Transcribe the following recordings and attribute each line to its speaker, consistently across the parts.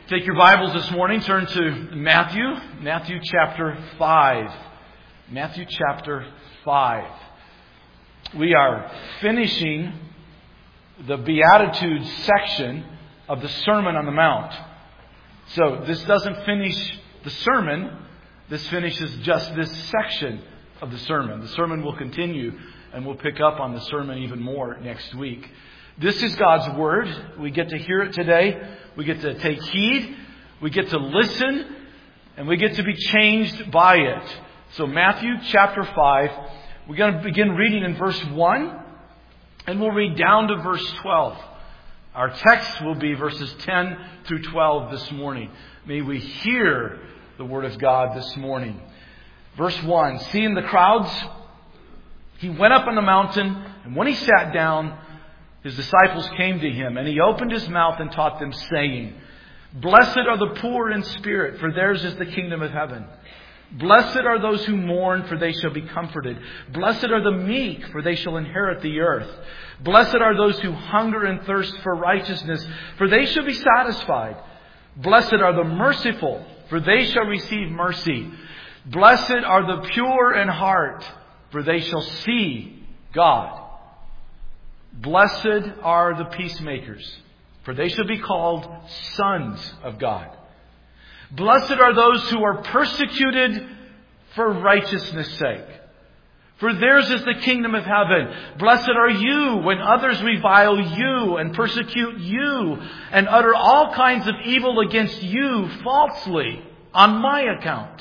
Speaker 1: Take your Bibles this morning, turn to Matthew chapter 5. Matthew chapter 5. We are finishing the Beatitudes section of the Sermon on the Mount. So this doesn't finish the sermon, this finishes just this section of the sermon. The sermon will continue and we'll pick up on the sermon even more next week. This is God's Word. We get to hear it today. We get to take heed. We get to listen. And we get to be changed by it. So Matthew chapter 5. We're going to begin reading in verse 1. And we'll read down to verse 12. Our text will be verses 10 through 12 this morning. May we hear the Word of God this morning. Verse 1. Seeing the crowds, he went up on the mountain. And when he sat down, his disciples came to him, and he opened his mouth and taught them, saying, Blessed are the poor in spirit, for theirs is the kingdom of heaven. Blessed are those who mourn, for they shall be comforted. Blessed are the meek, for they shall inherit the earth. Blessed are those who hunger and thirst for righteousness, for they shall be satisfied. Blessed are the merciful, for they shall receive mercy. Blessed are the pure in heart, for they shall see God. Blessed are the peacemakers, for they shall be called sons of God. Blessed are those who are persecuted for righteousness' sake, for theirs is the kingdom of heaven. Blessed are you when others revile you and persecute you and utter all kinds of evil against you falsely on my account.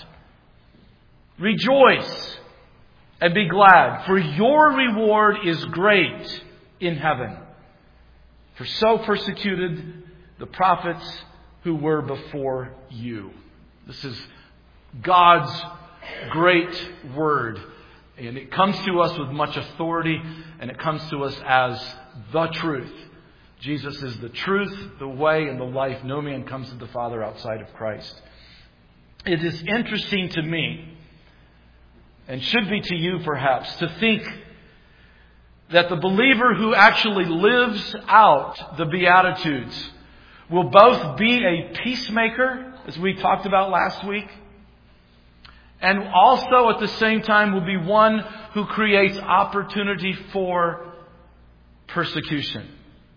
Speaker 1: Rejoice and be glad, for your reward is great in heaven. For so persecuted the prophets who were before you. This is God's great word. And it comes to us with much authority, and it comes to us as the truth. Jesus is the truth, the way, and the life. No man comes to the Father outside of Christ. It is interesting to me, and should be to you perhaps, to think that the believer who actually lives out the Beatitudes will both be a peacemaker, as we talked about last week, and also at the same time will be one who creates opportunity for persecution.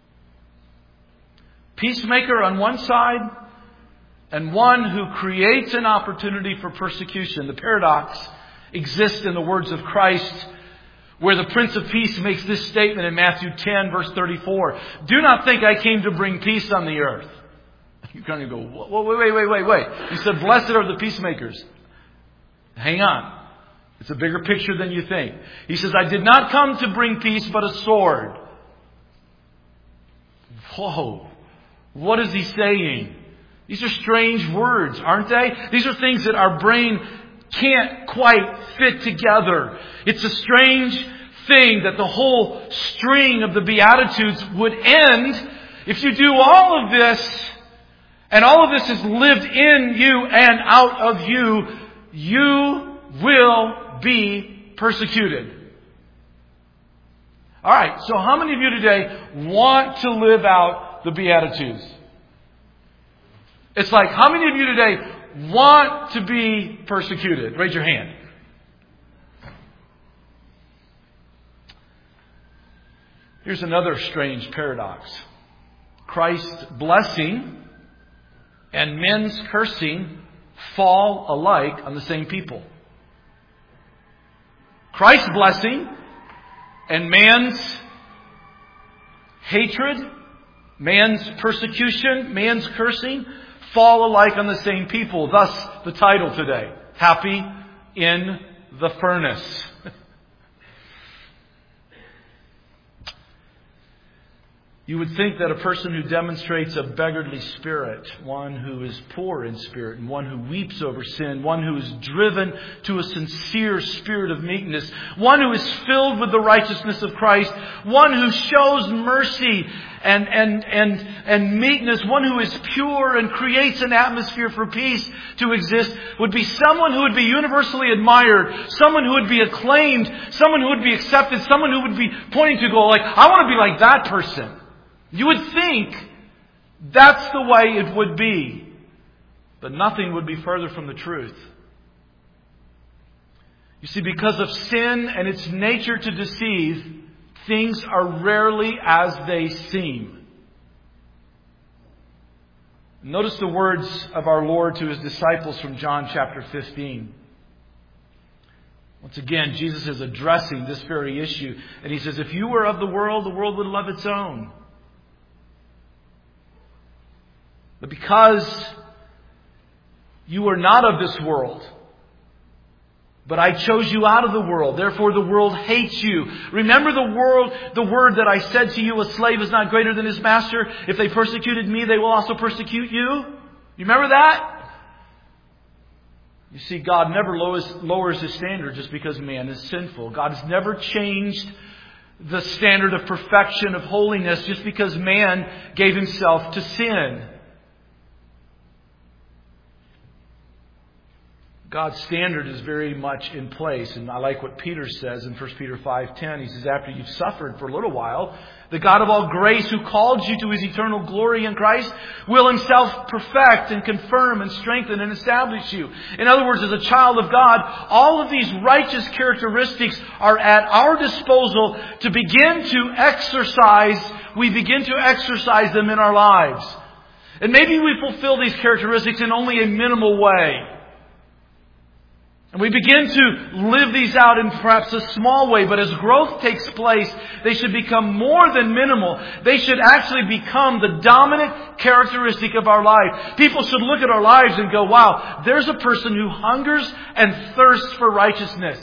Speaker 1: Peacemaker on one side, and one who creates an opportunity for persecution. The paradox exists in the words of Christ, where the Prince of Peace makes this statement in Matthew 10, verse 34. Do not think I came to bring peace on the earth. You kind of go, wait. He said, blessed are the peacemakers. Hang on. It's a bigger picture than you think. He says, I did not come to bring peace, but a sword. Whoa. What is he saying? These are strange words, aren't they? These are things that our brain can't quite fit together. It's a strange thing that the whole string of the Beatitudes would end if you do all of this, and all of this is lived in you and out of you, you will be persecuted. Alright, so how many of you today want to live out the Beatitudes? It's like, how many of you today want to be persecuted? Raise your hand. Here's another strange paradox. Christ's blessing and men's cursing fall alike on the same people. Christ's blessing and man's hatred, man's persecution, man's cursing fall alike on the same people. Thus, the title today, Happy in the Furnace. You would think that a person who demonstrates a beggarly spirit, one who is poor in spirit, and one who weeps over sin, one who is driven to a sincere spirit of meekness, one who is filled with the righteousness of Christ, one who shows mercy and meekness, one who is pure and creates an atmosphere for peace to exist, would be someone who would be universally admired, someone who would be acclaimed, someone who would be accepted, someone who would be pointing to go like, I want to be like that person. You would think that's the way it would be. But nothing would be further from the truth. You see, because of sin and its nature to deceive, things are rarely as they seem. Notice the words of our Lord to His disciples from John chapter 15. Once again, Jesus is addressing this very issue. And He says, if you were of the world would love its own. But because you are not of this world, but I chose you out of the world, therefore the world hates you. Remember the word that I said to you, a slave is not greater than his master. If they persecuted me, they will also persecute you. You remember that? You see, God never lowers His standard just because man is sinful. God has never changed the standard of perfection, of holiness, just because man gave himself to sin. God's standard is very much in place. And I like what Peter says in 1 Peter 5:10. He says, after you've suffered for a little while, the God of all grace, who called you to His eternal glory in Christ, will Himself perfect and confirm and strengthen and establish you. In other words, as a child of God, all of these righteous characteristics are at our disposal to begin to exercise. We begin to exercise them in our lives. And maybe we fulfill these characteristics in only a minimal way. And we begin to live these out in perhaps a small way, but as growth takes place, they should become more than minimal. They should actually become the dominant characteristic of our life. People should look at our lives and go, wow, there's a person who hungers and thirsts for righteousness.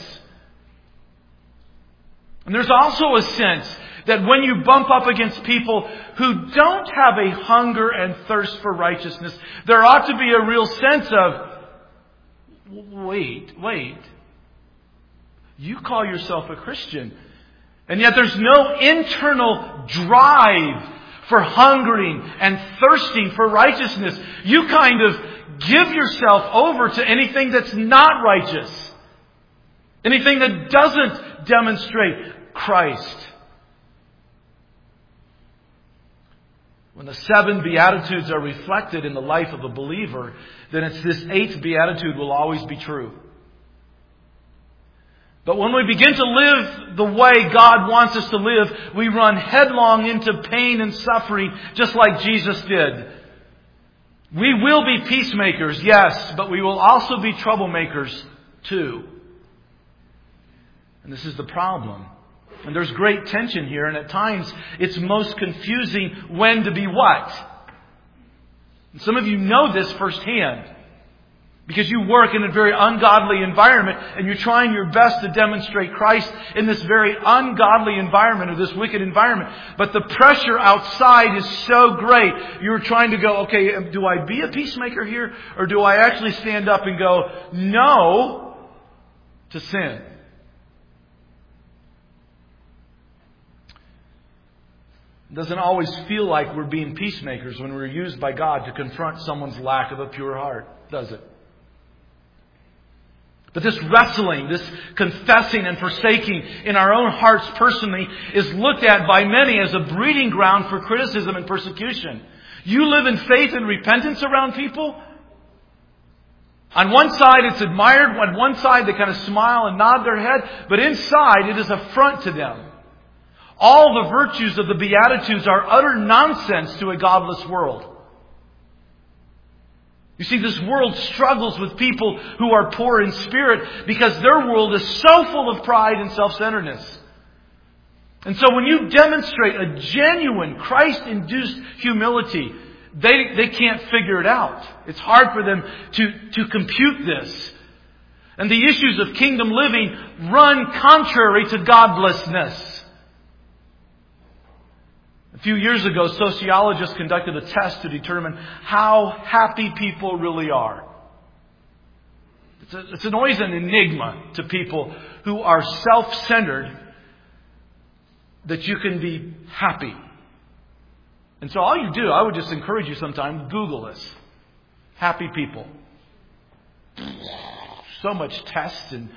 Speaker 1: And there's also a sense that when you bump up against people who don't have a hunger and thirst for righteousness, there ought to be a real sense of, Wait. You call yourself a Christian, and yet there's no internal drive for hungering and thirsting for righteousness. You kind of give yourself over to anything that's not righteous. Anything that doesn't demonstrate Christ. When the 7 Beatitudes are reflected in the life of a believer, then it's this 8th Beatitude will always be true. But when we begin to live the way God wants us to live, we run headlong into pain and suffering, just like Jesus did. We will be peacemakers, yes, but we will also be troublemakers too. And this is the problem. And there's great tension here, and at times it's most confusing when to be what. And some of you know this firsthand because you work in a very ungodly environment and you're trying your best to demonstrate Christ in this very ungodly environment or this wicked environment. But the pressure outside is so great. You're trying to go, okay, do I be a peacemaker here, or do I actually stand up and go no to sin? It doesn't always feel like we're being peacemakers when we're used by God to confront someone's lack of a pure heart, does it? But this wrestling, this confessing and forsaking in our own hearts personally is looked at by many as a breeding ground for criticism and persecution. You live in faith and repentance around people. On one side it's admired, on one side they kind of smile and nod their head, but inside it is an affront to them. All the virtues of the Beatitudes are utter nonsense to a godless world. You see, this world struggles with people who are poor in spirit because their world is so full of pride and self-centeredness. And so when you demonstrate a genuine Christ-induced humility, they can't figure it out. It's hard for them to compute this. And the issues of kingdom living run contrary to godlessness. A few years ago, sociologists conducted a test to determine how happy people really are. It's always an enigma to people who are self-centered that you can be happy. And so all you do, I would just encourage you sometime, Google this. Happy people. So much tests and,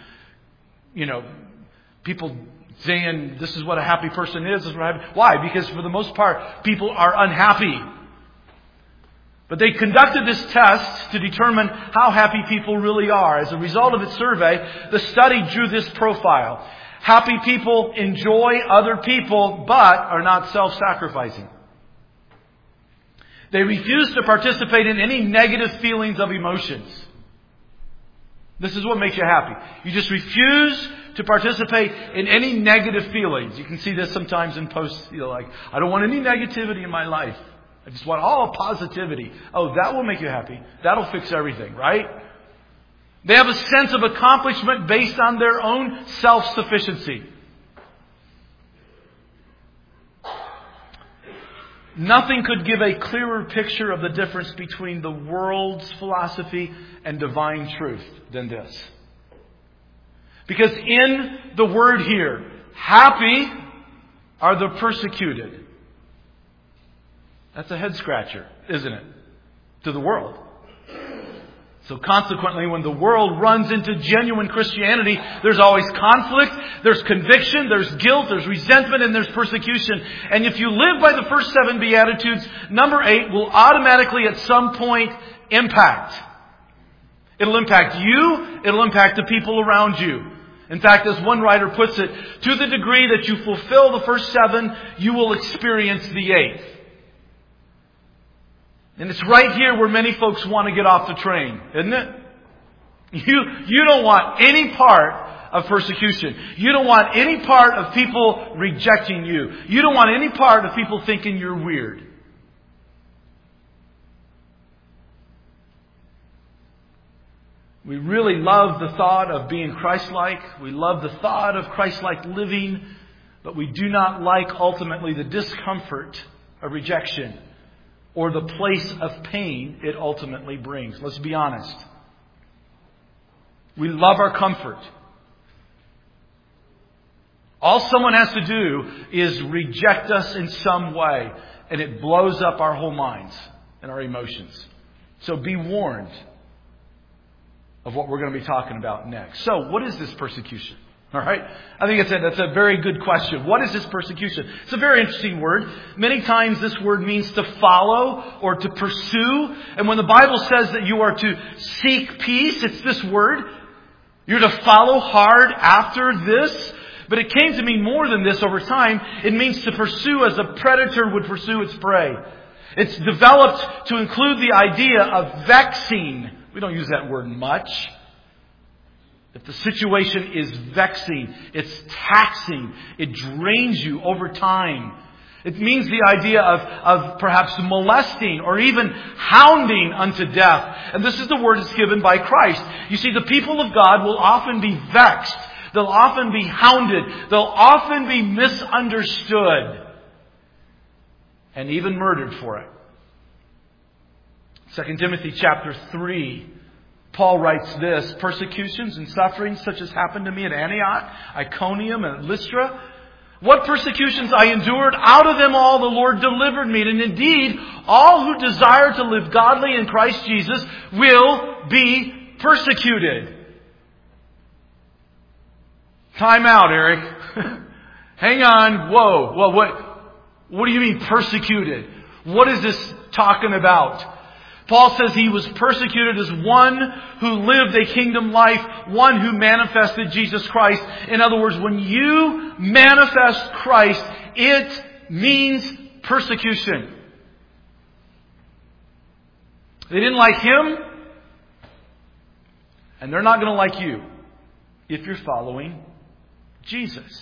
Speaker 1: people saying this is what a happy person is. This is what why? Because for the most part, people are unhappy. But they conducted this test to determine how happy people really are. As a result of its survey, the study drew this profile. Happy people enjoy other people, but are not self-sacrificing. They refuse to participate in any negative feelings of emotions. This is what makes you happy. You just refuse to participate in any negative feelings. You can see this sometimes in posts, like, I don't want any negativity in my life. I just want all positivity. Oh, that will make you happy. That'll fix everything, right? They have a sense of accomplishment based on their own self-sufficiency. Nothing could give a clearer picture of the difference between the world's philosophy and divine truth than this. Because in the word here, happy are the persecuted. That's a head scratcher, isn't it? To the world. So consequently, when the world runs into genuine Christianity, there's always conflict, there's conviction, there's guilt, there's resentment, and there's persecution. And if you live by the first 7 Beatitudes, number 8 will automatically at some point impact. It'll impact you, it'll impact the people around you. In fact, as one writer puts it, to the degree that you fulfill the first 7, you will experience the 8th. And it's right here where many folks want to get off the train, isn't it? You don't want any part of persecution. You don't want any part of people rejecting you. You don't want any part of people thinking you're weird. We really love the thought of being Christ-like. We love the thought of Christ-like living. But we do not like ultimately the discomfort of rejection or the place of pain it ultimately brings. Let's be honest. We love our comfort. All someone has to do is reject us in some way, and it blows up our whole minds and our emotions. So be warned of what we're going to be talking about next. So, what is this persecution? All right? I think that's a very good question. What is this persecution? It's a very interesting word. Many times this word means to follow or to pursue. And when the Bible says that you are to seek peace, it's this word. You're to follow hard after this. But it came to mean more than this over time. It means to pursue as a predator would pursue its prey. It's developed to include the idea of vexing. We don't use that word much. If the situation is vexing, it's taxing, it drains you over time. It means the idea of perhaps molesting or even hounding unto death. And this is the word that's given by Christ. You see, the people of God will often be vexed. They'll often be hounded. They'll often be misunderstood. And even murdered for it. 2 Timothy chapter 3. Paul writes this, persecutions and sufferings such as happened to me at Antioch, Iconium, and Lystra. What persecutions I endured, out of them all the Lord delivered me. And indeed, all who desire to live godly in Christ Jesus will be persecuted. Time out, Eric. Hang on. Whoa. Well, what do you mean persecuted? What is this talking about? Paul says he was persecuted as one who lived a kingdom life, one who manifested Jesus Christ. In other words, when you manifest Christ, it means persecution. They didn't like him, and they're not going to like you if you're following Jesus.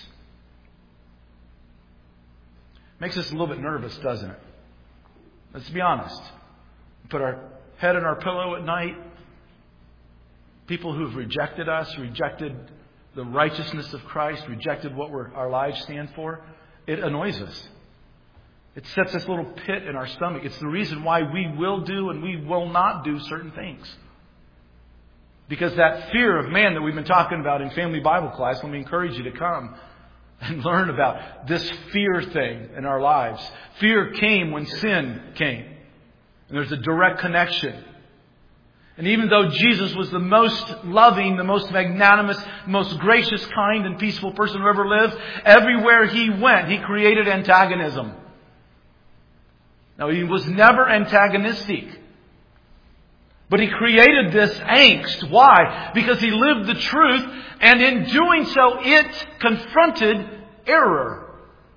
Speaker 1: Makes us a little bit nervous, doesn't it? Let's be honest. Put our head in our pillow at night. People who've rejected us, rejected the righteousness of Christ, rejected what our lives stand for. It annoys us. It sets this little pit in our stomach. It's the reason why we will do and we will not do certain things. Because that fear of man that we've been talking about in family Bible class, let me encourage you to come and learn about this fear thing in our lives. Fear came when sin came. And there's a direct connection. And even though Jesus was the most loving, the most magnanimous, most gracious, kind, and peaceful person who ever lived, everywhere he went, he created antagonism. Now, he was never antagonistic. But he created this angst. Why? Because he lived the truth, and in doing so, it confronted error.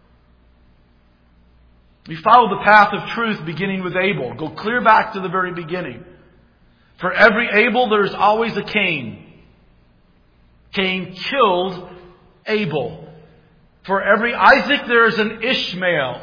Speaker 1: We follow the path of truth beginning with Abel. Go clear back to the very beginning. For every Abel, there's always a Cain. Cain killed Abel. For every Isaac, there is an Ishmael.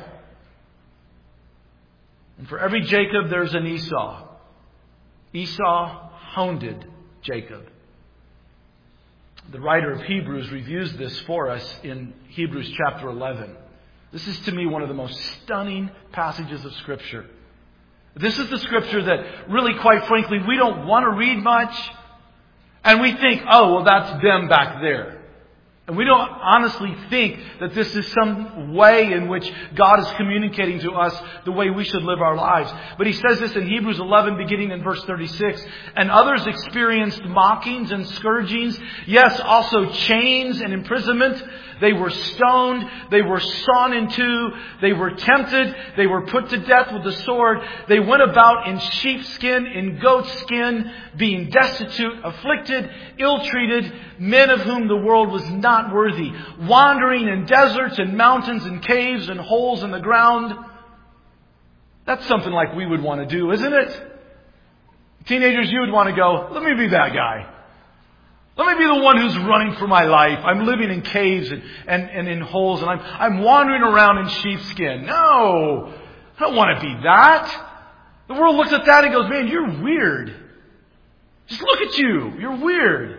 Speaker 1: And for every Jacob, there's an Esau. Esau hounded Jacob. The writer of Hebrews reviews this for us in Hebrews chapter 11. This is to me one of the most stunning passages of Scripture. This is the Scripture that really, quite frankly, we don't want to read much. And we think, oh, well, that's them back there. And we don't honestly think that this is some way in which God is communicating to us the way we should live our lives. But he says this in Hebrews 11, beginning in verse 36. And others experienced mockings and scourgings. Yes, also chains and imprisonment. They were stoned. They were sawn in two. They were tempted. They were put to death with the sword. They went about in sheepskin, in goatskin, being destitute, afflicted, ill-treated, men of whom the world was not worthy, wandering in deserts and mountains and caves and holes in the ground. That's something like we would want to do, isn't it? Teenagers, you would want to go, let me be that guy. Let me be the one who's running for my life. I'm living in caves and in holes, and I'm wandering around in sheepskin. No, I don't want to be that. The world looks at that and goes, man, you're weird. Just look at you. You're weird.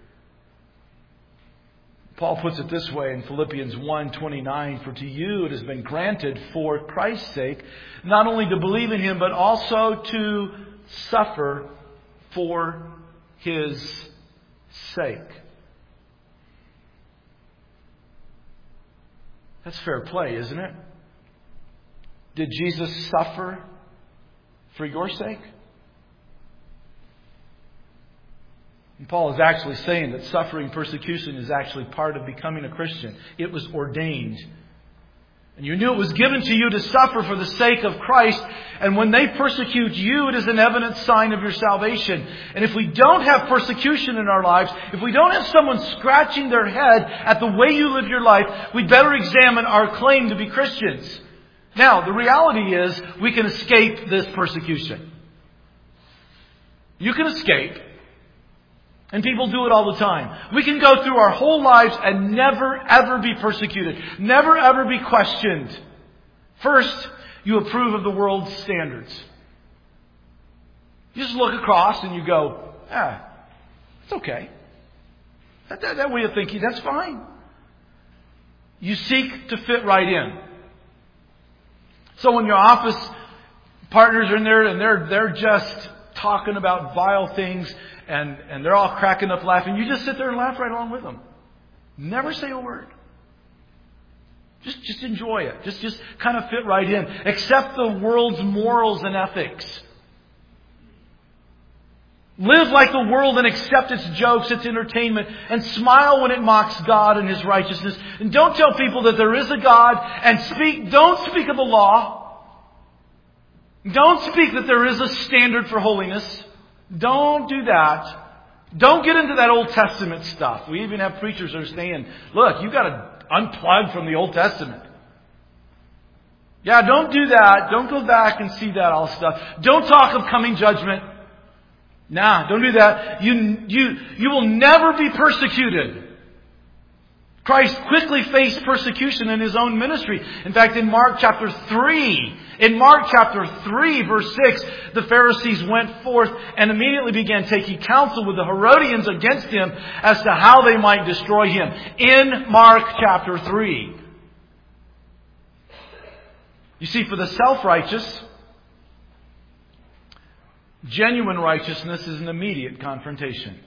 Speaker 1: Paul puts it this way in Philippians 1:29, for to you it has been granted for Christ's sake, not only to believe in Him, but also to suffer for His sake. That's fair play, isn't it? Did Jesus suffer for your sake? And Paul is actually saying that suffering persecution is actually part of becoming a Christian. It was ordained. And you knew it was given to you to suffer for the sake of Christ. And when they persecute you, it is an evident sign of your salvation. And if we don't have persecution in our lives, if we don't have someone scratching their head at the way you live your life, we'd better examine our claim to be Christians. Now, the reality is we can escape this persecution. You can escape. And people do it all the time. We can go through our whole lives and never ever be persecuted. Never ever be questioned. First, you approve of the world's standards. You just look across and you go, it's okay. That way of thinking, that's fine. You seek to fit right in. So when your office partners are in there and they're just talking about vile things, and they're all cracking up laughing, you just sit there and laugh right along with them. Never say a word. Just enjoy it. Just kind of fit right in. Accept the world's morals and ethics. Live like the world and accept its jokes, its entertainment, and smile when it mocks God and His righteousness. And don't tell people that there is a God, and don't speak of the law. Don't speak that there is a standard for holiness. Don't do that. Don't get into that Old Testament stuff. We even have preachers that are saying, look, you've got to unplug from the Old Testament. Yeah, don't do that. Don't go back and see that all stuff. Don't talk of coming judgment. Nah, don't do that. You will never be persecuted. Christ quickly faced persecution in His own ministry. In fact, in Mark chapter 3, verse 6, the Pharisees went forth and immediately began taking counsel with the Herodians against Him as to how they might destroy Him. In Mark chapter 3. You see, for the self-righteous, genuine righteousness is an immediate confrontation.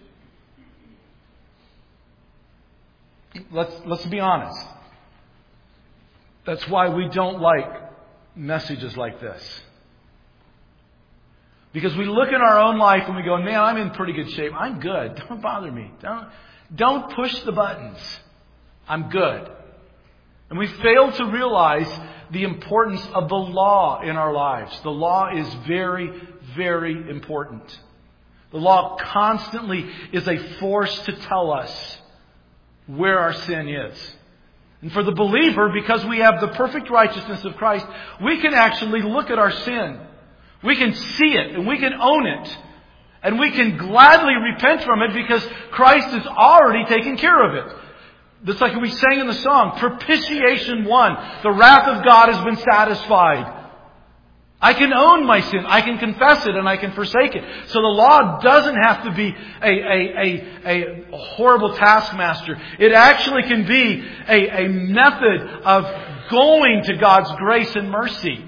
Speaker 1: Let's be honest. That's why we don't like messages like this. Because we look at our own life and we go, man, I'm in pretty good shape. I'm good. Don't bother me. Don't push the buttons. I'm good. And we fail to realize the importance of the law in our lives. The law is very, very important. The law constantly is a force to tell us where our sin is. And for the believer, because we have the perfect righteousness of Christ, we can actually look at our sin. We can see it and we can own it. And we can gladly repent from it because Christ has already taken care of it. Just like we sang in the song, propitiation won. The wrath of God has been satisfied. I can own my sin. I can confess it and I can forsake it. So the law doesn't have to be a horrible taskmaster. It actually can be a method of going to God's grace and mercy.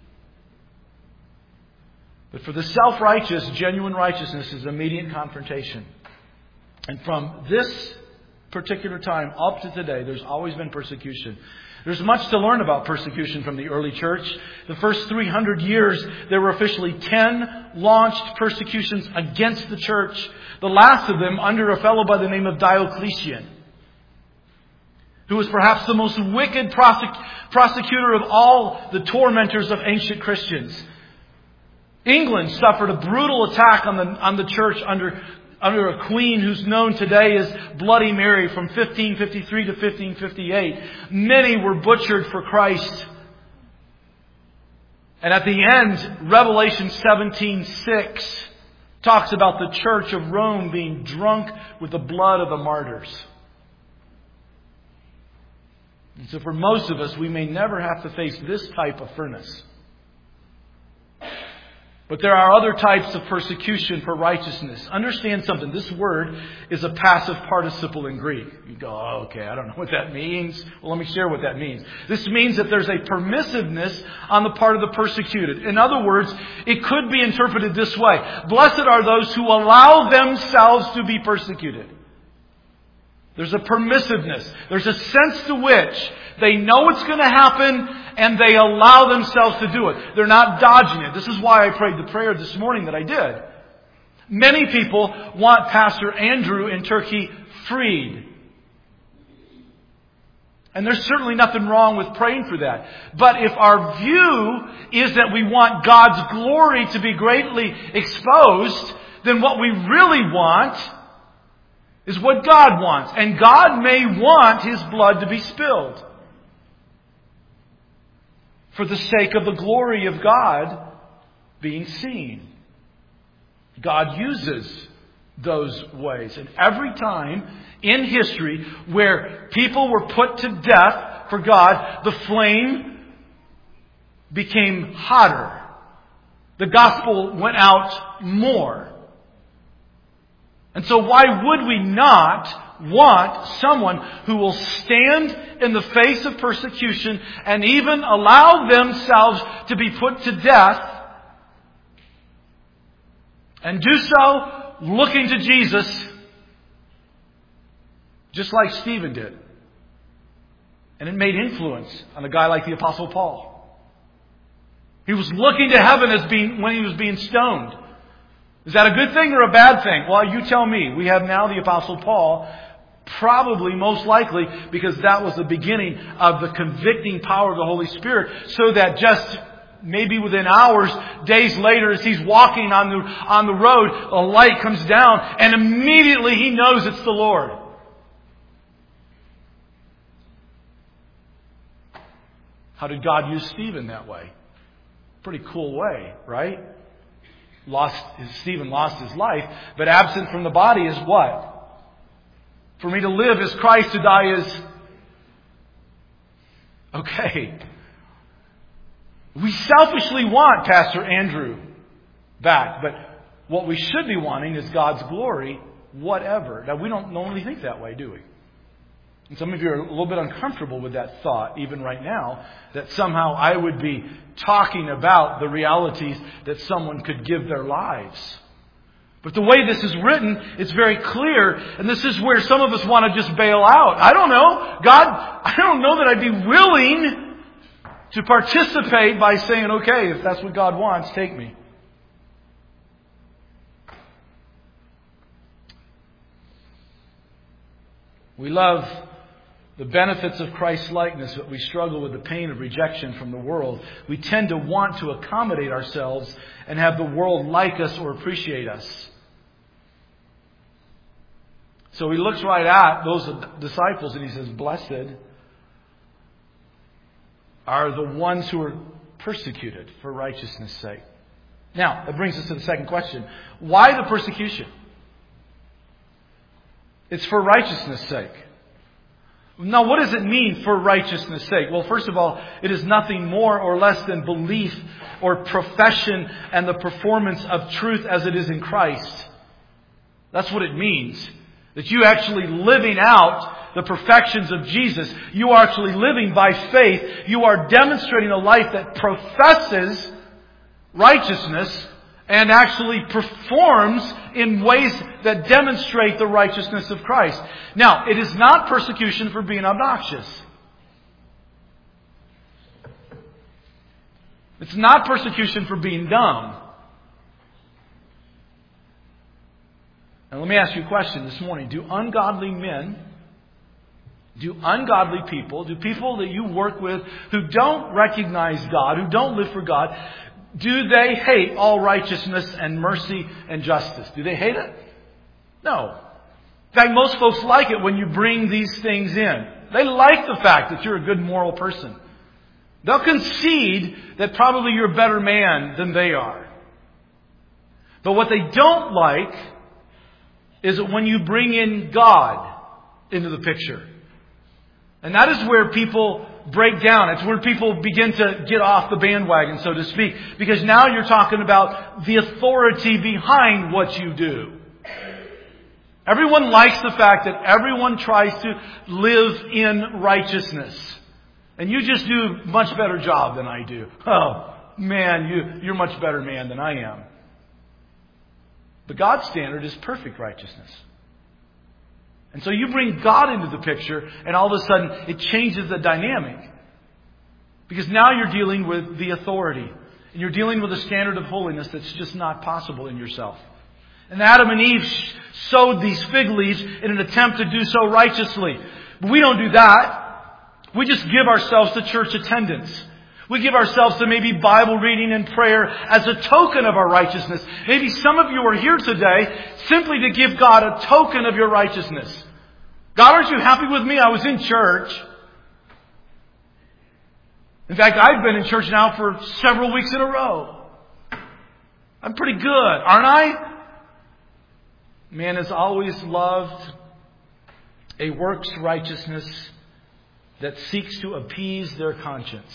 Speaker 1: But for the self-righteous, genuine righteousness is immediate confrontation. And from this particular time up to today, there's always been persecution. There's much to learn about persecution from the early church. The first 300 years, there were officially 10 launched persecutions against the church. The last of them under a fellow by the name of Diocletian, who was perhaps the most wicked prosecutor of all the tormentors of ancient Christians. England suffered a brutal attack on the church under a queen who's known today as Bloody Mary from 1553 to 1558. Many were butchered for Christ. And at the end, Revelation 17:6 talks about the church of Rome being drunk with the blood of the martyrs. And so for most of us, we may never have to face this type of furnace. But there are other types of persecution for righteousness. Understand something. This word is a passive participle in Greek. You go, oh, okay, I don't know what that means. Well, let me share what that means. This means that there's a permissiveness on the part of the persecuted. In other words, it could be interpreted this way. Blessed are those who allow themselves to be persecuted. There's a permissiveness. There's a sense to which they know it's going to happen and they allow themselves to do it. They're not dodging it. This is why I prayed the prayer this morning that I did. Many people want Pastor Andrew in Turkey freed. And there's certainly nothing wrong with praying for that. But if our view is that we want God's glory to be greatly exposed, then what we really want is what God wants. And God may want His blood to be spilled for the sake of the glory of God being seen. God uses those ways. And every time in history where people were put to death for God, the flame became hotter. The gospel went out more. And so why would we not want someone who will stand in the face of persecution and even allow themselves to be put to death and do so looking to Jesus just like Stephen did? And it made influence on a guy like the Apostle Paul. He was looking to heaven when he was being stoned. Is that a good thing or a bad thing? Well, you tell me. We have now the Apostle Paul, probably most likely because that was the beginning of the convicting power of the Holy Spirit, so that just maybe within hours, days later, as he's walking on the road, a light comes down and immediately he knows it's the Lord. How did God use Stephen that way? Pretty cool way, right? Stephen lost his life, but absent from the body is what? For me to live is Christ, to die is... Okay. We selfishly want Pastor Andrew back, but what we should be wanting is God's glory, whatever. Now, we don't normally think that way, do we? And some of you are a little bit uncomfortable with that thought, even right now, that somehow I would be talking about the realities that someone could give their lives. But the way this is written, it's very clear, and this is where some of us want to just bail out. I don't know. God, I don't know that I'd be willing to participate by saying, okay, if that's what God wants, take me. We love the benefits of Christ's likeness, but we struggle with the pain of rejection from the world. We tend to want to accommodate ourselves and have the world like us or appreciate us. So he looks right at those disciples and he says, blessed are the ones who are persecuted for righteousness' sake. Now, that brings us to the second question. Why the persecution? It's for righteousness' sake. Now, what does it mean for righteousness' sake? Well, first of all, it is nothing more or less than belief or profession and the performance of truth as it is in Christ. That's what it means. That you actually living out the perfections of Jesus. You are actually living by faith. You are demonstrating a life that professes righteousness and actually performs in ways that demonstrate the righteousness of Christ. Now, it is not persecution for being obnoxious. It's not persecution for being dumb. Now, let me ask you a question this morning. Do ungodly men, do ungodly people, do people that you work with who don't recognize God, who don't live for God, do they hate all righteousness and mercy and justice? Do they hate it? No. In fact, most folks like it when you bring these things in. They like the fact that you're a good moral person. They'll concede that probably you're a better man than they are. But what they don't like is that when you bring in God into the picture. And that is where people break down. It's where people begin to get off the bandwagon, so to speak. Because now you're talking about the authority behind what you do. Everyone likes the fact that everyone tries to live in righteousness. And you just do a much better job than I do. Oh, man, you're a much better man than I am. But God's standard is perfect righteousness. And so you bring God into the picture, and all of a sudden it changes the dynamic. Because now you're dealing with the authority. And you're dealing with a standard of holiness that's just not possible in yourself. And Adam and Eve sowed these fig leaves in an attempt to do so righteously. But we don't do that. We just give ourselves to church attendance. We give ourselves to maybe Bible reading and prayer as a token of our righteousness. Maybe some of you are here today simply to give God a token of your righteousness. God, aren't you happy with me? I was in church. In fact, I've been in church now for several weeks in a row. I'm pretty good, aren't I? Man has always loved a works righteousness that seeks to appease their conscience.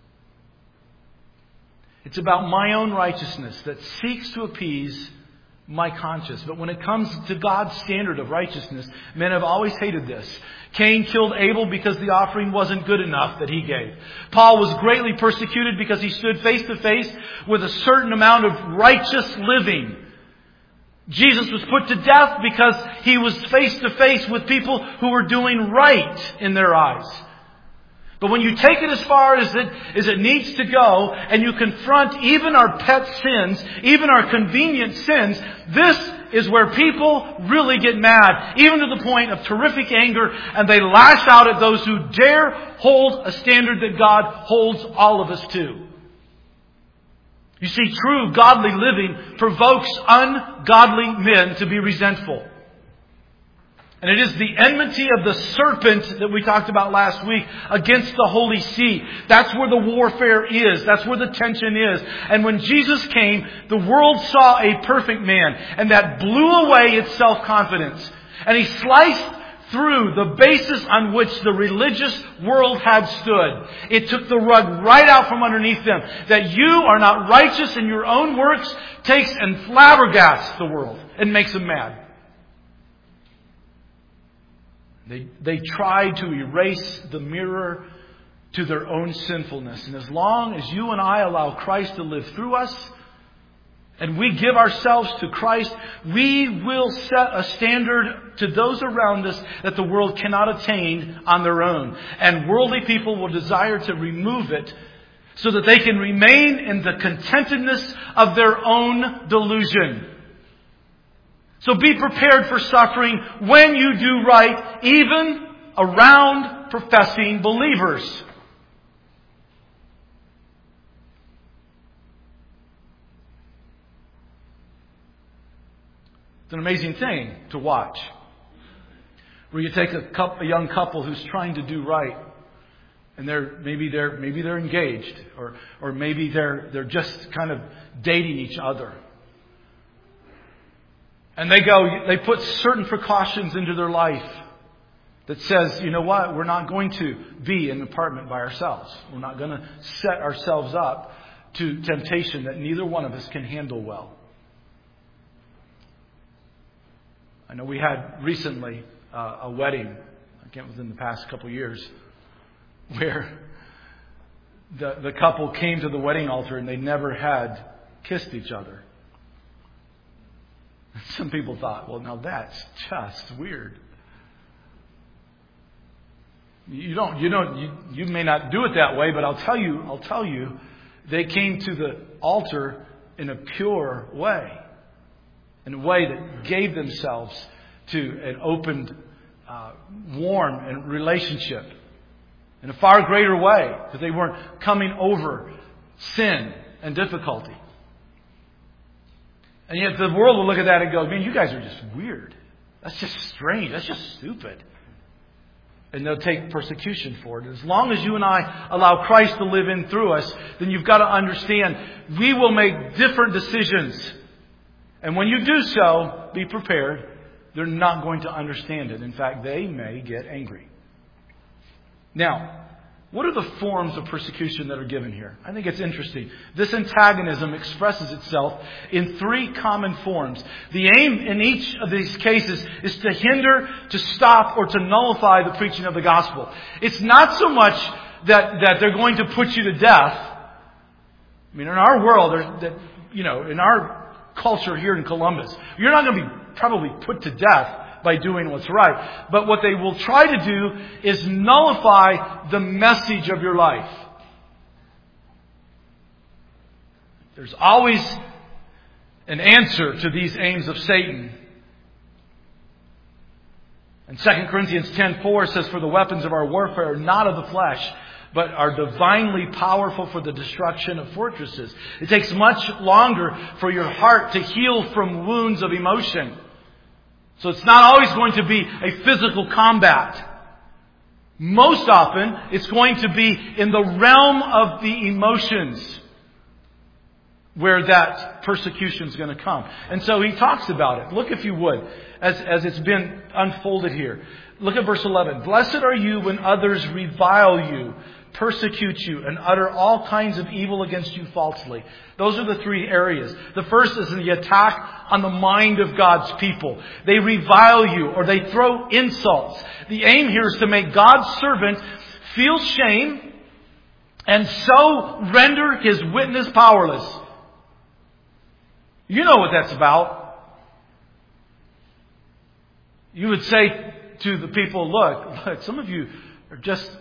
Speaker 1: It's about my own righteousness that seeks to appease my conscience. But when it comes to God's standard of righteousness, men have always hated this. Cain killed Abel because the offering wasn't good enough that he gave. Paul was greatly persecuted because he stood face to face with a certain amount of righteous living. Jesus was put to death because he was face to face with people who were doing right in their eyes. But when you take it as far as it needs to go, and you confront even our pet sins, even our convenient sins, this is where people really get mad, even to the point of terrific anger, and they lash out at those who dare hold a standard that God holds all of us to. You see, true godly living provokes ungodly men to be resentful. And it is the enmity of the serpent that we talked about last week against the Holy See. That's where the warfare is. That's where the tension is. And when Jesus came, the world saw a perfect man. And that blew away its self-confidence. And He sliced through the basis on which the religious world had stood. It took the rug right out from underneath them. That you are not righteous in your own works takes and flabbergasts the world and makes them mad. They try to erase the mirror to their own sinfulness. And as long as you and I allow Christ to live through us, and we give ourselves to Christ, we will set a standard to those around us that the world cannot attain on their own. And worldly people will desire to remove it so that they can remain in the contentedness of their own delusion. So be prepared for suffering when you do right, even around professing believers. It's an amazing thing to watch. Where you take a young couple who's trying to do right, and maybe they're engaged, or maybe they're just kind of dating each other. And they put certain precautions into their life that says, you know what, we're not going to be in an apartment by ourselves. We're not going to set ourselves up to temptation that neither one of us can handle well. I know we had recently a wedding, again within the past couple of years, where the couple came to the wedding altar and they never had kissed each other. Some people thought, well, now that's just weird. You may not do it that way, but I'll tell you, they came to the altar in a pure way, in a way that gave themselves to an open, warm and relationship in a far greater way, because they weren't coming over sin and difficulty. And yet the world will look at that and go, man, you guys are just weird. That's just strange. That's just stupid. And they'll take persecution for it. As long as you and I allow Christ to live in through us, then you've got to understand we will make different decisions. And when you do so, be prepared. They're not going to understand it. In fact, they may get angry. Now, what are the forms of persecution that are given here? I think it's interesting. This antagonism expresses itself in three common forms. The aim in each of these cases is to hinder, to stop, or to nullify the preaching of the gospel. It's not so much that they're going to put you to death. I mean, in our world, in our culture here in Columbus, you're not going to be probably put to death by doing what's right. But what they will try to do is nullify the message of your life. There's always an answer to these aims of Satan. And 2 Corinthians 10:4 says, "For the weapons of our warfare are not of the flesh, but are divinely powerful for the destruction of fortresses." It takes much longer for your heart to heal from wounds of emotion. So it's not always going to be a physical combat. Most often, it's going to be in the realm of the emotions where that persecution is going to come. And so he talks about it. Look, if you would, as it's been unfolded here. Look at verse 11. "Blessed are you when others revile you, persecute you, and utter all kinds of evil against you falsely." Those are the three areas. The first is the attack on the mind of God's people. They revile you, or they throw insults. The aim here is to make God's servant feel shame and so render his witness powerless. You know what that's about. You would say to the people, look, some of you are just,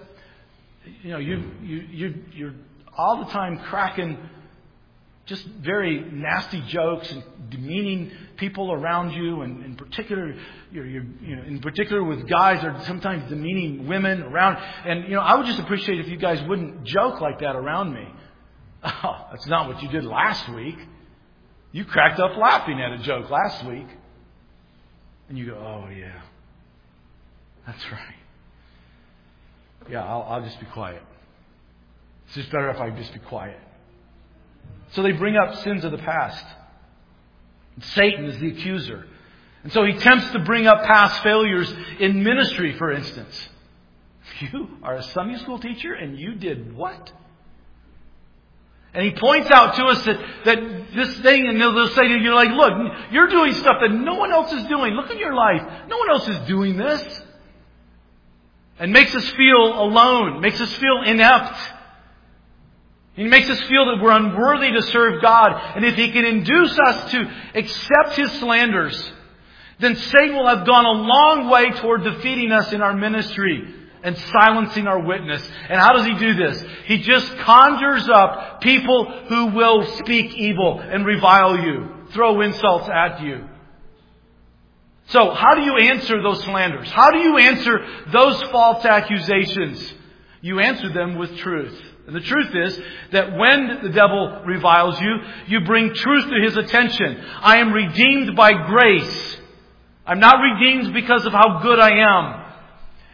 Speaker 1: you're all the time cracking just very nasty jokes and demeaning people around you, and in particular, in particular with guys, are sometimes demeaning women around. And I would just appreciate if you guys wouldn't joke like that around me. Oh, that's not what you did last week. You cracked up laughing at a joke last week, and you go, "Oh yeah, that's right. Yeah, I'll just be quiet. It's just better if I just be quiet." So they bring up sins of the past. Satan is the accuser. And so he tempts to bring up past failures in ministry, for instance. You are a Sunday school teacher and you did what? And he points out to us that this thing, and they'll say to you, like, look, you're doing stuff that no one else is doing. Look at your life. No one else is doing this. And makes us feel alone, makes us feel inept. He makes us feel that we're unworthy to serve God. And if he can induce us to accept his slanders, then Satan will have gone a long way toward defeating us in our ministry and silencing our witness. And how does he do this? He just conjures up people who will speak evil and revile you, throw insults at you. So how do you answer those slanders? How do you answer those false accusations? You answer them with truth. And the truth is that when the devil reviles you, you bring truth to his attention. I am redeemed by grace. I'm not redeemed because of how good I am.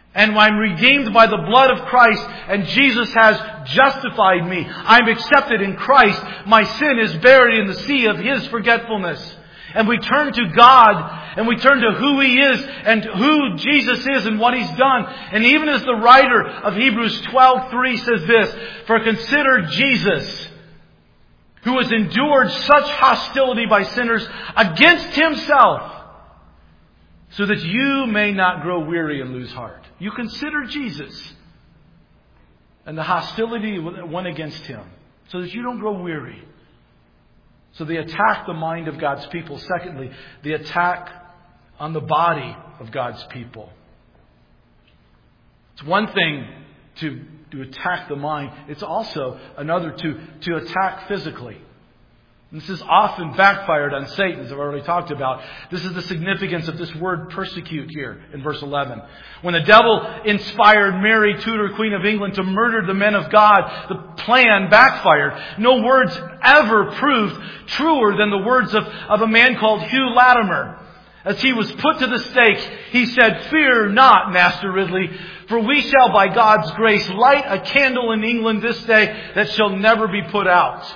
Speaker 1: And I'm redeemed by the blood of Christ, and Jesus has justified me. I'm accepted in Christ. My sin is buried in the sea of His forgetfulness. And we turn to God, and we turn to who He is, and who Jesus is, and what He's done. And even as the writer of Hebrews 12:3 says this, "For consider Jesus, who has endured such hostility by sinners against Himself, so that you may not grow weary and lose heart." You consider Jesus and the hostility that went against Him, so that you don't grow weary. So they attack the mind of God's people. Secondly, the attack on the body of God's people. It's one thing to attack the mind. It's also another to attack physically. And this has often backfired on Satan, as I've already talked about. This is the significance of this word persecute here in verse 11. When the devil inspired Mary Tudor, Queen of England, to murder the men of God, the plan backfired. No words ever proved truer than the words of a man called Hugh Latimer. As he was put to the stake, he said, "Fear not, Master Ridley, for we shall by God's grace light a candle in England this day that shall never be put out."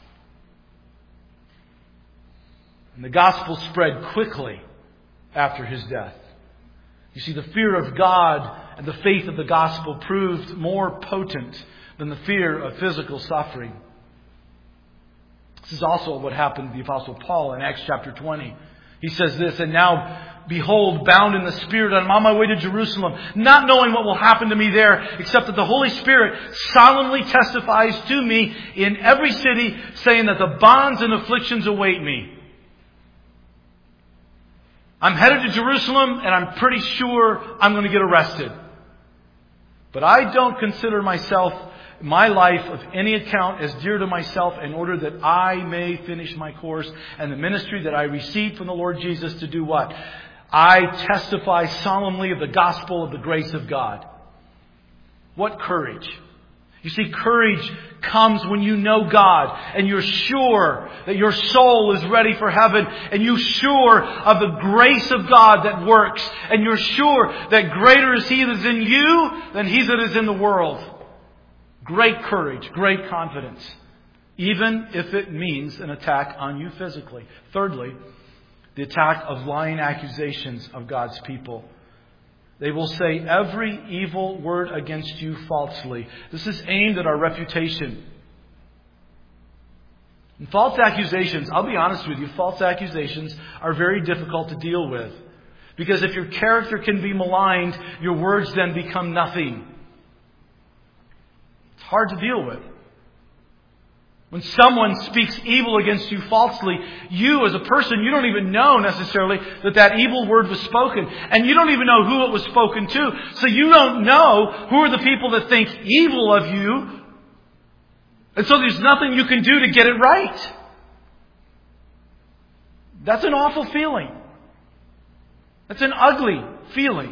Speaker 1: And the gospel spread quickly after his death. You see, the fear of God and the faith of the gospel proved more potent than the fear of physical suffering. This is also what happened to the Apostle Paul in Acts chapter 20. He says this, "And now, behold, bound in the Spirit, I'm on my way to Jerusalem, not knowing what will happen to me there, except that the Holy Spirit solemnly testifies to me in every city, saying that the bonds and afflictions await me." I'm headed to Jerusalem, and I'm pretty sure I'm going to get arrested. But I don't consider my life of any account as dear to myself, in order that I may finish my course and the ministry that I received from the Lord Jesus to do what? I testify solemnly of the gospel of the grace of God. What courage! You see, courage comes when you know God and you're sure that your soul is ready for heaven, and you're sure of the grace of God that works, and you're sure that greater is He that is in you than he that is in the world. Great courage, great confidence, even if it means an attack on you physically. Thirdly, the attack of lying accusations of God's people. They will say every evil word against you falsely. This is aimed at our reputation. And false accusations, I'll be honest with you, false accusations are very difficult to deal with. Because if your character can be maligned, your words then become nothing. It's hard to deal with. When someone speaks evil against you falsely, you as a person, you don't even know necessarily that evil word was spoken. And you don't even know who it was spoken to. So you don't know who are the people that think evil of you. And so there's nothing you can do to get it right. That's an awful feeling. That's an ugly feeling.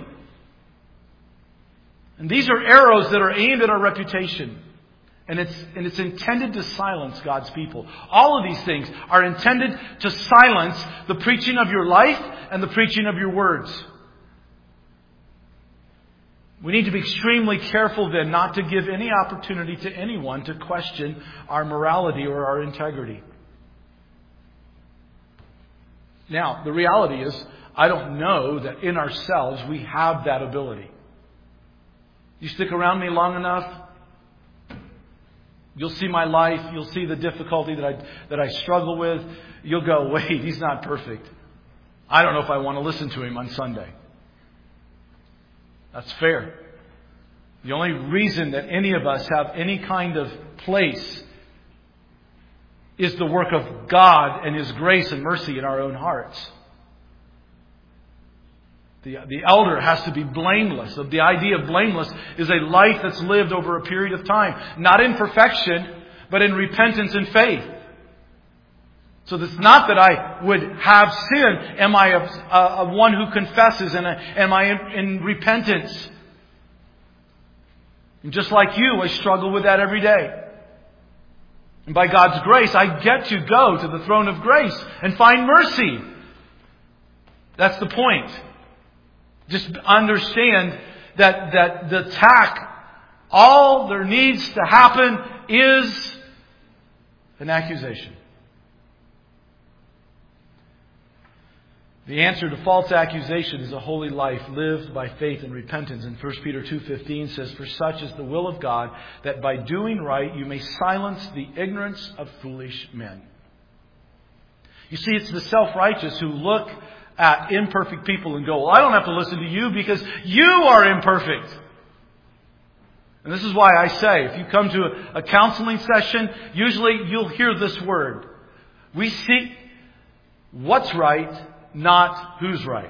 Speaker 1: And these are arrows that are aimed at our reputation. And it's intended to silence God's people. All of these things are intended to silence the preaching of your life and the preaching of your words. We need to be extremely careful then not to give any opportunity to anyone to question our morality or our integrity. Now, the reality is, I don't know that in ourselves we have that ability. You stick around me long enough, you'll see my life. You'll see the difficulty that I struggle with. You'll go, wait, he's not perfect. I don't know if I want to listen to him on Sunday. That's fair. The only reason that any of us have any kind of place is the work of God and His grace and mercy in our own hearts. The elder has to be blameless. The idea of blameless is a life that's lived over a period of time. Not in perfection, but in repentance and faith. So it's not that I would have sin. Am I a one who confesses? And am I in repentance? And just like you, I struggle with that every day. And by God's grace, I get to go to the throne of grace and find mercy. That's the point. Just understand that the attack, all there needs to happen is an accusation. The answer to false accusation is a holy life lived by faith and repentance. And 1 Peter 2:15 says, "For such is the will of God, that by doing right you may silence the ignorance of foolish men." You see, it's the self-righteous who look at imperfect people and go, "Well, I don't have to listen to you because you are imperfect." And this is why I say, if you come to a counseling session, usually you'll hear this word. We seek what's right, not who's right.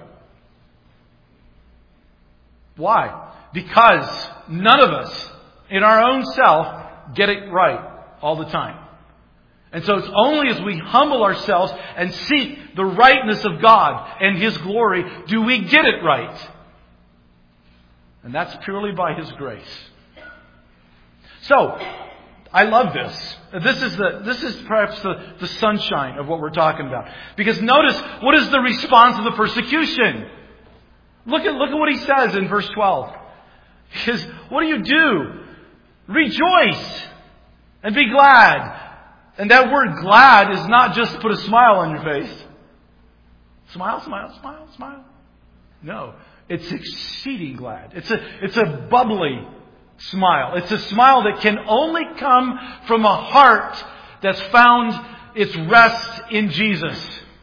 Speaker 1: Why? Because none of us, in our own self, get it right all the time. And so it's only as we humble ourselves and seek the rightness of God and His glory do we get it right. And that's purely by His grace. So, I love this. This is perhaps the sunshine of what we're talking about. Because notice, what is the response of the persecution? Look at what he says in verse 12. He says, what do? Rejoice and be glad. And that word glad is not just to put a smile on your face. Smile, smile, smile, smile. No, it's exceeding glad. It's a bubbly smile. It's a smile that can only come from a heart that's found its rest in Jesus.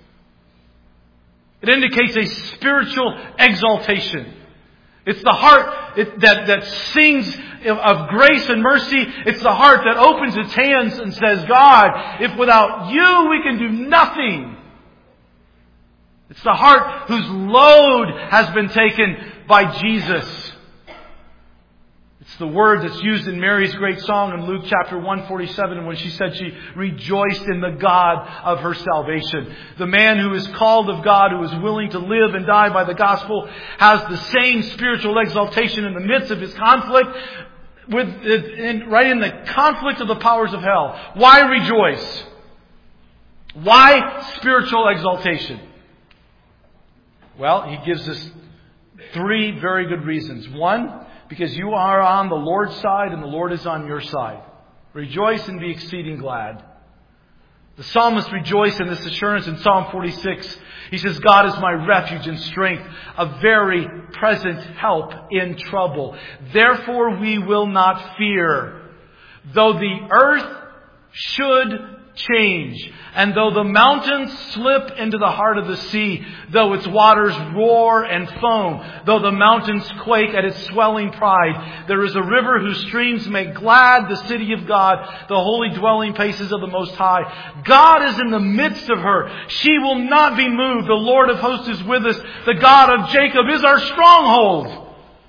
Speaker 1: It indicates a spiritual exaltation. It's the heart that sings of grace and mercy. It's the heart that opens its hands and says, God, if without you we can do nothing. It's the heart whose load has been taken by Jesus. It's the word that's used in Mary's great song in Luke chapter 147 when she said she rejoiced in the God of her salvation. The man who is called of God, who is willing to live and die by the gospel, has the same spiritual exaltation in the midst of his conflict, right in the conflict of the powers of hell. Why rejoice? Why spiritual exaltation? Well, he gives us 3 very good reasons. 1, because you are on the Lord's side and the Lord is on your side. Rejoice and be exceeding glad. The psalmist rejoiced in this assurance in Psalm 46. He says, God is my refuge and strength, a very present help in trouble. Therefore we will not fear, though the earth should change, and though the mountains slip into the heart of the sea, though its waters roar and foam, though the mountains quake at its swelling pride, there is a river whose streams make glad the city of God, the holy dwelling places of the Most High. God is in the midst of her. She will not be moved. The Lord of hosts is with us. The God of Jacob is our stronghold.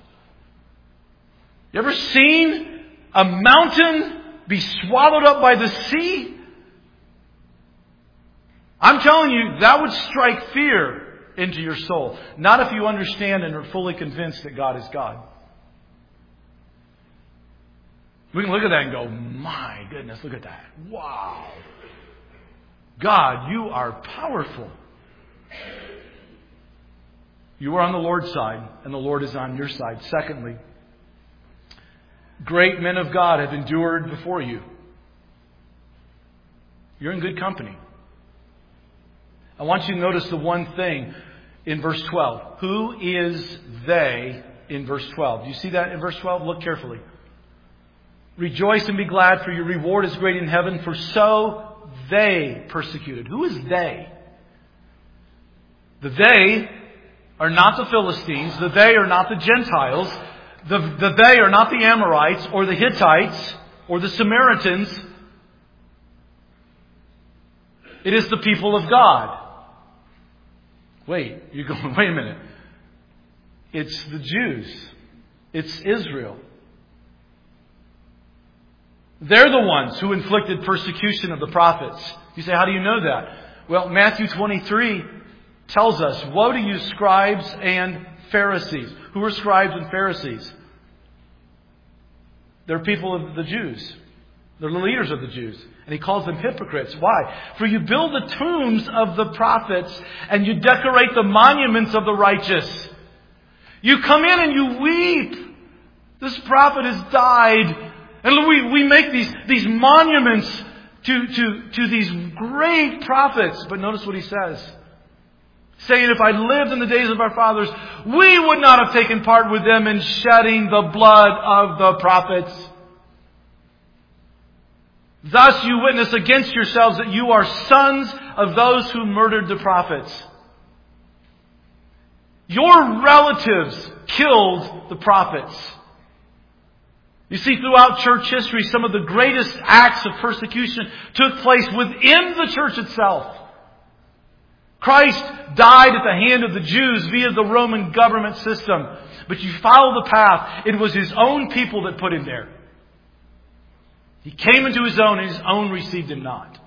Speaker 1: You ever seen a mountain be swallowed up by the sea? I'm telling you, that would strike fear into your soul. Not if you understand and are fully convinced that God is God. We can look at that and go, my goodness, look at that. Wow. God, you are powerful. You are on the Lord's side, and the Lord is on your side. Secondly, great men of God have endured before you. You're in good company. I want you to notice the one thing in verse 12. Who is they in verse 12? Do you see that in verse 12? Look carefully. Rejoice and be glad, for your reward is great in heaven, for so they persecuted. Who is they? The they are not the Philistines. The they are not the Gentiles. The they are not the Amorites or the Hittites or the Samaritans. It is the people of God. Wait, you're going, wait a minute. It's the Jews. It's Israel. They're the ones who inflicted persecution of the prophets. You say, how do you know that? Well, Matthew 23 tells us, woe to you, scribes and Pharisees. Who are scribes and Pharisees? They're people of the Jews. They're the leaders of the Jews. And he calls them hypocrites. Why? For you build the tombs of the prophets and you decorate the monuments of the righteous. You come in and you weep. This prophet has died. And we make these monuments to these great prophets. But notice what he says. Saying, if I lived in the days of our fathers, we would not have taken part with them in shedding the blood of the prophets. Thus you witness against yourselves that you are sons of those who murdered the prophets. Your relatives killed the prophets. You see, throughout church history, some of the greatest acts of persecution took place within the church itself. Christ died at the hand of the Jews via the Roman government system. But you follow the path. It was His own people that put Him there. He came into His own, and His own received Him not.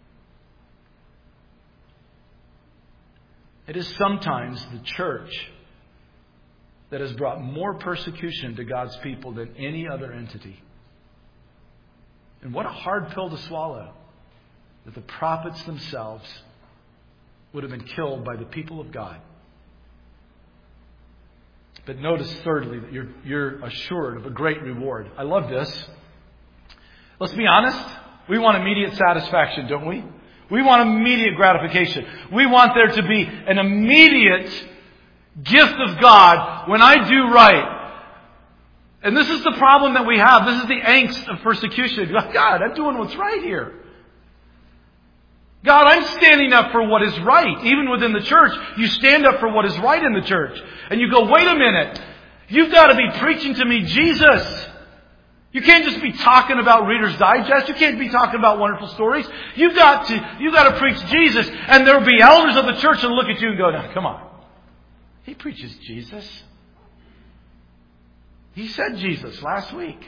Speaker 1: It is sometimes the church that has brought more persecution to God's people than any other entity. And what a hard pill to swallow, that the prophets themselves would have been killed by the people of God. But notice thirdly that you're assured of a great reward. I love this. Let's be honest. We want immediate satisfaction, don't we? We want immediate gratification. We want there to be an immediate gift of God when I do right. And this is the problem that we have. This is the angst of persecution. God, I'm doing what's right here. God, I'm standing up for what is right. Even within the church, you stand up for what is right in the church. And you go, wait a minute. You've got to be preaching to me Jesus. You can't just be talking about Reader's Digest. You can't be talking about wonderful stories. You've got to preach Jesus. And there will be elders of the church that look at you and go, now, come on. He preaches Jesus. He said Jesus last week.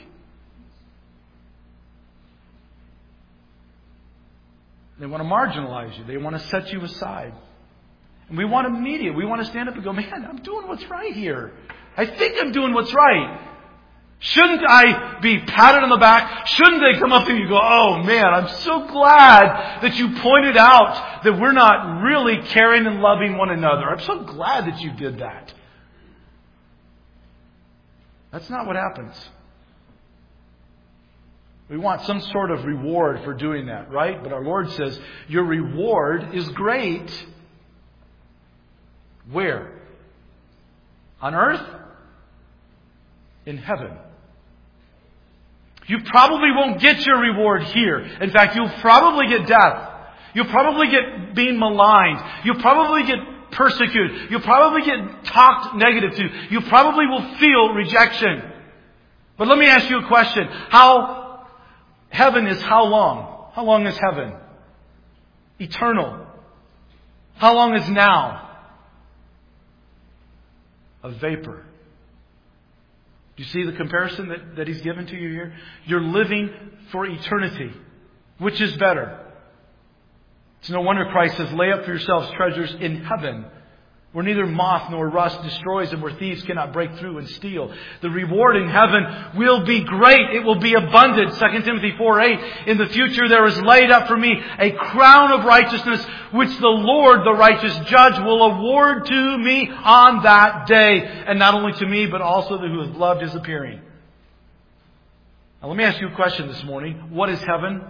Speaker 1: They want to marginalize you. They want to set you aside. And we want immediate. We want to stand up and go, man, I'm doing what's right here. I think I'm doing what's right. Shouldn't I be patted on the back? Shouldn't they come up to you and go, oh man, I'm so glad that you pointed out that we're not really caring and loving one another. I'm so glad that you did that. That's not what happens. We want some sort of reward for doing that, right? But our Lord says, your reward is great. Where? On earth? In heaven. You probably won't get your reward here. In fact, you'll probably get death. You'll probably get being maligned. You'll probably get persecuted. You'll probably get talked negative to. You probably will feel rejection. But let me ask you a question. Heaven is how long? How long is heaven? Eternal. How long is now? A vapor. Do you see the comparison that He's given to you here? You're living for eternity. Which is better? It's no wonder Christ says, lay up for yourselves treasures in heaven, where neither moth nor rust destroys and where thieves cannot break through and steal. The reward in heaven will be great. It will be abundant. 2 Timothy 4:8. In the future there is laid up for me a crown of righteousness, which the Lord, the righteous judge, will award to me on that day. And not only to me, but also to who has loved His appearing. Now let me ask you a question this morning. What is heaven?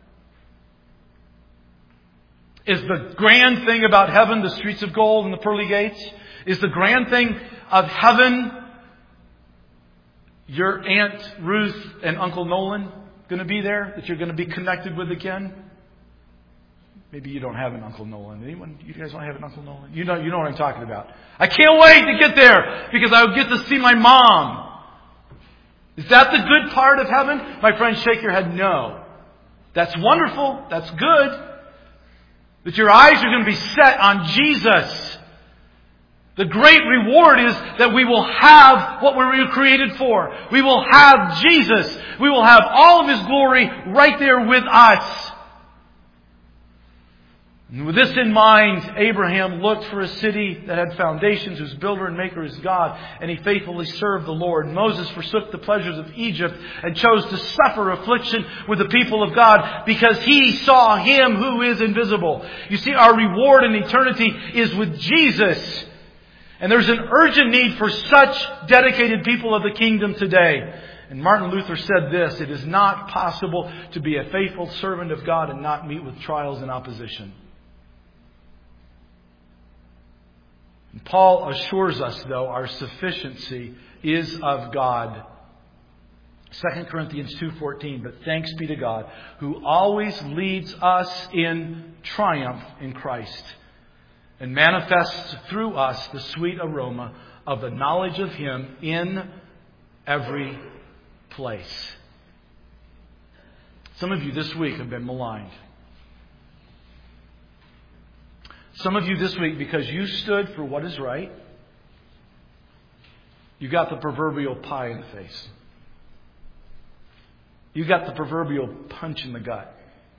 Speaker 1: Is the grand thing about heaven the streets of gold and the pearly gates? Is the grand thing of heaven your Aunt Ruth and Uncle Nolan going to be there? That you're going to be connected with again? Maybe you don't have an Uncle Nolan. Anyone? You guys don't have an Uncle Nolan? You know what I'm talking about. I can't wait to get there because I will get to see my mom. Is that the good part of heaven? My friends, shake your head no. That's wonderful. That's good. That your eyes are going to be set on Jesus. The great reward is that we will have what we were created for. We will have Jesus. We will have all of His glory right there with us. And with this in mind, Abraham looked for a city that had foundations, whose builder and maker is God, and he faithfully served the Lord. Moses forsook the pleasures of Egypt and chose to suffer affliction with the people of God because he saw Him who is invisible. You see, our reward in eternity is with Jesus. And there's an urgent need for such dedicated people of the kingdom today. And Martin Luther said this: it is not possible to be a faithful servant of God and not meet with trials and opposition. And Paul assures us, though, our sufficiency is of God. 2 Corinthians 2:14, but thanks be to God, who always leads us in triumph in Christ, and manifests through us the sweet aroma of the knowledge of Him in every place. Some of you this week have been maligned. Some of you this week, because you stood for what is right, you got the proverbial pie in the face. You got the proverbial punch in the gut.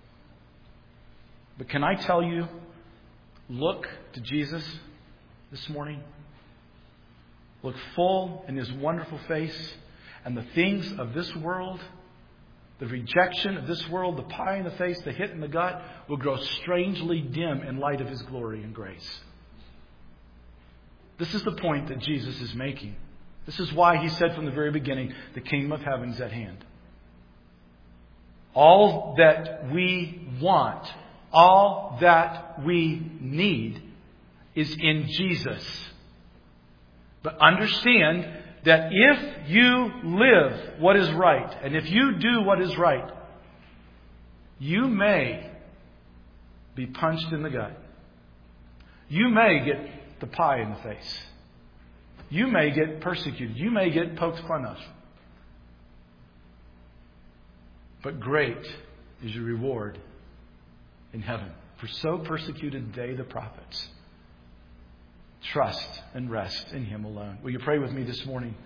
Speaker 1: But can I tell you, look to Jesus this morning. Look full in His wonderful face, and the things of this world, the rejection of this world, the pie in the face, the hit in the gut, will grow strangely dim in light of His glory and grace. This is the point that Jesus is making. This is why He said from the very beginning, the kingdom of heaven is at hand. All that we want, all that we need is in Jesus. But understand that if you live what is right, and if you do what is right, you may be punched in the gut. You may get the pie in the face. You may get persecuted. You may get poked fun of. But great is your reward in heaven. For so persecuted they the prophets. Trust and rest in Him alone. Will you pray with me this morning?